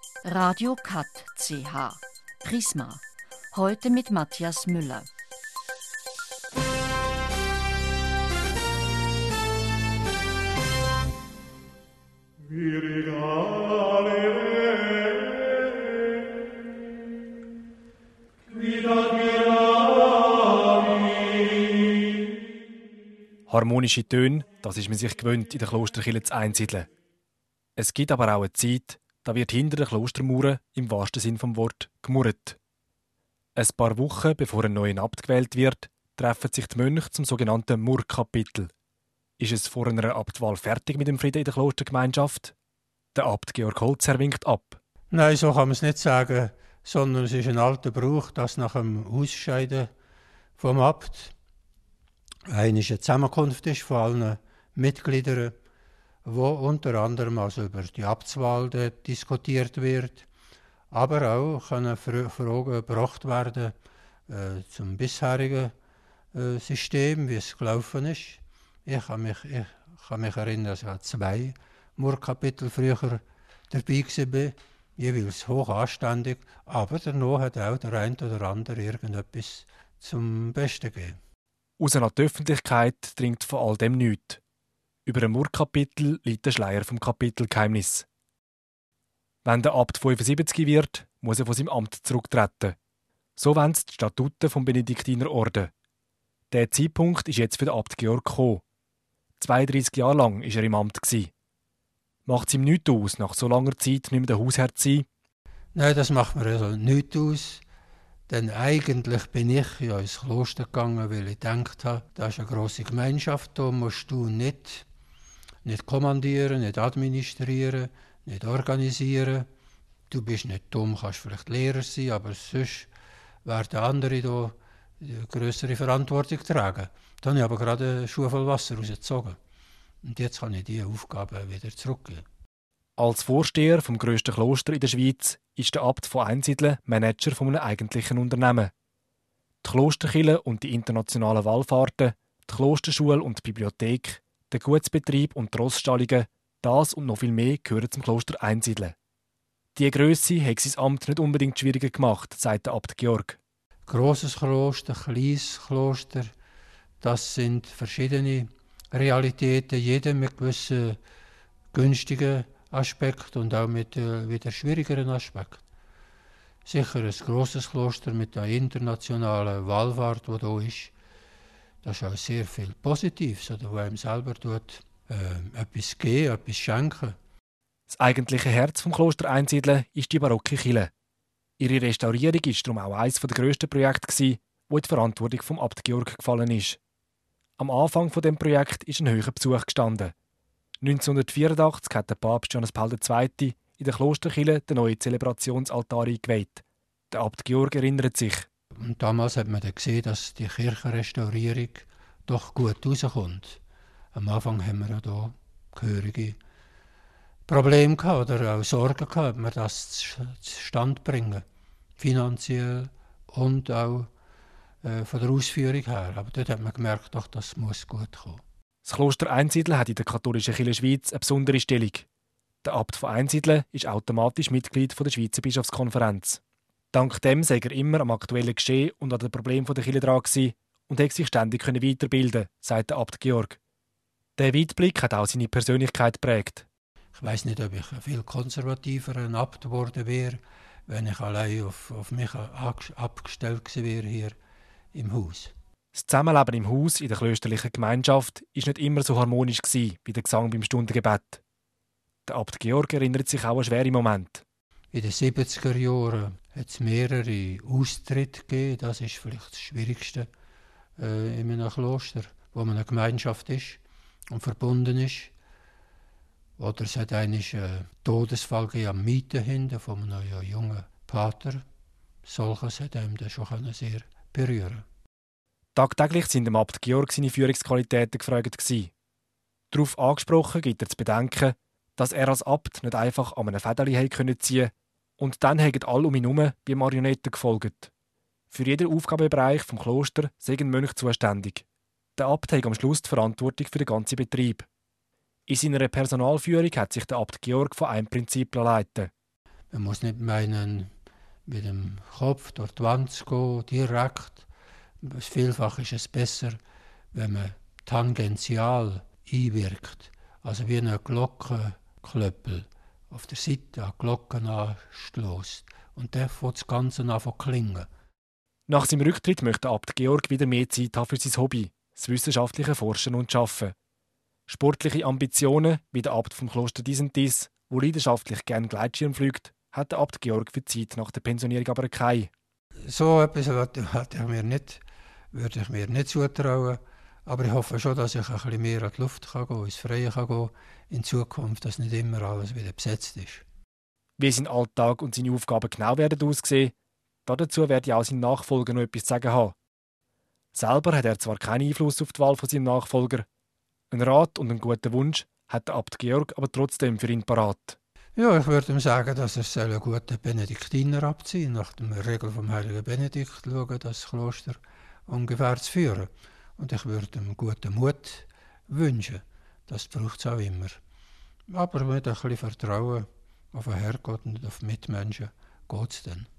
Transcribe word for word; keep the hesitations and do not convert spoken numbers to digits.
Radio Kat C H. Prisma. Heute mit Matthias Müller. Harmonische Töne, das ist man sich gewöhnt, in der Klosterkirche zu einsiedeln. Es gibt aber auch eine Zeit, da wird hinter den Klostermauern im wahrsten Sinn vom Wort gemurrt. Ein paar Wochen bevor ein neuer Abt gewählt wird, treffen sich die Mönche zum sogenannten Murrkapitel. Ist es vor einer Abtwahl fertig mit dem Frieden in der Klostergemeinschaft? Der Abt Georg Holzer winkt ab. Nein, so kann man es nicht sagen, sondern es ist ein alter Brauch, dass nach dem Ausscheiden vom Abt eine Zusammenkunft ist von allen Mitgliedern, wo unter anderem also über die Abtswahl diskutiert wird, aber auch können Fragen gebracht werden äh, zum bisherigen äh, System, wie es gelaufen ist. Ich kann mich, ich kann mich erinnern, dass ich an zwei Murrkapitel früher dabei war, jeweils hoch anständig, aber danach hat auch der eine oder andere irgendetwas zum Besten gegeben. Aus an die Öffentlichkeit dringt von all dem nichts. Über ein Murrkapitel liegt der Schleier vom Kapitelgeheimnis. Wenn der Abt fünfundsiebzig wird, muss er von seinem Amt zurücktreten. So wollen es die Statuten vom Benediktinerorden. Der Zeitpunkt ist jetzt für den Abt Georg gekommen. zweiunddreissig Jahre lang war er im Amt. Macht es ihm nichts aus, nach so langer Zeit nicht mehr der Hausherr zu sein? Nein, das macht mir also nichts aus. Denn eigentlich bin ich ja ins Kloster gegangen, weil ich gedacht habe, da ist eine grosse Gemeinschaft, da musst du nicht, nicht kommandieren, nicht administrieren, nicht organisieren. Du bist nicht dumm, kannst vielleicht Lehrer sein, aber sonst werden andere da eine grössere Verantwortung tragen. Da habe ich aber gerade eine Schuhe voll Wasser rausgezogen. Und jetzt kann ich diese Aufgabe wieder zurückgeben. Als Vorsteher vom grössten Kloster in der Schweiz ist der Abt von Einsiedeln Manager von einem eigentlichen Unternehmen. Die Klosterkirche und die internationalen Wallfahrten, die Klosterschule und die Bibliothek, der Gutsbetrieb und die Rossstallungen, das und noch viel mehr gehören zum Kloster Einsiedeln. Diese Grösse hat sein Amt nicht unbedingt schwieriger gemacht, sagt der Abt Georg. Grosses Kloster, kleines Kloster, das sind verschiedene Realitäten, jeder mit gewissen günstigen Aspekt und auch mit äh, wieder schwierigeren Aspekt. Sicher ein grosses Kloster mit der internationalen Wallfahrt, die da ist, das ist auch sehr viel Positives, oder, wo einem selber tut, äh, etwas geben, etwas schenken. Das eigentliche Herz vom Kloster Einsiedeln ist die barocke Kirche. Ihre Restaurierung war darum auch eines der grössten Projekte, wo in die Verantwortung vom Abt Georg gefallen ist. Am Anfang von dem Projekt ist ein hoher Besuch gestanden. neunzehnhundertvierundachtzig hat der Papst Johannes Paul der Zweite in der Klosterkirche den neuen Zelebrationsaltar eingeweiht. Der Abt Georg erinnert sich. Und damals hat man dann gesehen, dass die Kirchenrestaurierung doch gut rauskommt. Am Anfang haben wir ja da gehörige Probleme gehabt oder auch Sorgen gehabt, ob wir das zustande bringen. Finanziell und auch äh, von der Ausführung her. Aber dort hat man gemerkt, doch, das muss gut kommen. Das Kloster Einsiedeln hat in der katholischen Kirche Schweiz eine besondere Stellung. Der Abt von Einsiedeln ist automatisch Mitglied der Schweizer Bischofskonferenz. Dank dem sei er immer am aktuellen Geschehen und an den Problemen der Kirche dran gewesen und konnte sich ständig weiterbilden, sagt der Abt Georg. Der Weitblick hat auch seine Persönlichkeit geprägt. Ich weiss nicht, ob ich ein viel konservativer ein Abt geworden wäre, wenn ich allein auf, auf mich abgestellt gewesen wäre hier im Haus. Das Zusammenleben im Haus in der klösterlichen Gemeinschaft war nicht immer so harmonisch wie der Gesang beim Stundengebet. Der Abt Georg erinnert sich auch an schwere Momente. In den siebziger Jahren hat es mehrere Austritte gegeben. Das ist vielleicht das Schwierigste äh, in einem Kloster, wo man eine Gemeinschaft ist und verbunden ist. Oder es hat einen äh, Todesfall gegeben am Mietenhinden von einem ja, jungen Pater. Solches hat ihm dann schon sehr berühren. Tagtäglich sind dem Abt Georg seine Führungsqualitäten gefragt gewesen. Darauf angesprochen gibt er zu bedenken, dass er als Abt nicht einfach an einem Fädeli ziehen konnte und dann haben alle um ihn herum wie Marionetten gefolgt. Für jeden Aufgabenbereich vom Kloster sei ein Mönch zuständig. Der Abt hat am Schluss die Verantwortung für den ganzen Betrieb. In seiner Personalführung hat sich der Abt Georg von einem Prinzip leiten. Man muss nicht meinen, mit dem Kopf durch die Wand zu gehen, direkt. Vielfach ist es besser, wenn man tangential einwirkt, also wie eine Glockenklöppel auf der Seite an Glocken anstößt. Und dann fängt das Ganze an zu klingen. Nach seinem Rücktritt möchte Abt Georg wieder mehr Zeit haben für sein Hobby, das wissenschaftliche Forschen und Schaffen. Sportliche Ambitionen, wie der Abt vom Kloster Disentis, wo leidenschaftlich gerne Gleitschirm fliegt, hat der Abt Georg für die Zeit nach der Pensionierung aber keine. So etwas würde ich mir nicht, würde ich mir nicht zutrauen. Aber ich hoffe schon, dass ich ein bisschen mehr an die Luft kann gehen, ins Freie kann gehen in Zukunft, dass nicht immer alles wieder besetzt ist. Wie sein Alltag und seine Aufgaben genau werden aussehen, dazu werde auch sein Nachfolger noch etwas zu sagen haben. Selber hat er zwar keinen Einfluss auf die Wahl von seinem Nachfolger. Einen Rat und einen guten Wunsch hat der Abt Georg aber trotzdem für ihn parat. Ja, ich würde ihm sagen, dass er einen guten Benediktiner abziehen soll, nach der Regel vom heiligen Benedikt schauen, das Kloster ungefähr zu führen. Und ich würde ihm guten Mut wünschen. Das braucht es auch immer. Aber mit ein bisschen Vertrauen auf den Herrgott und auf die Mitmenschen geht es dann.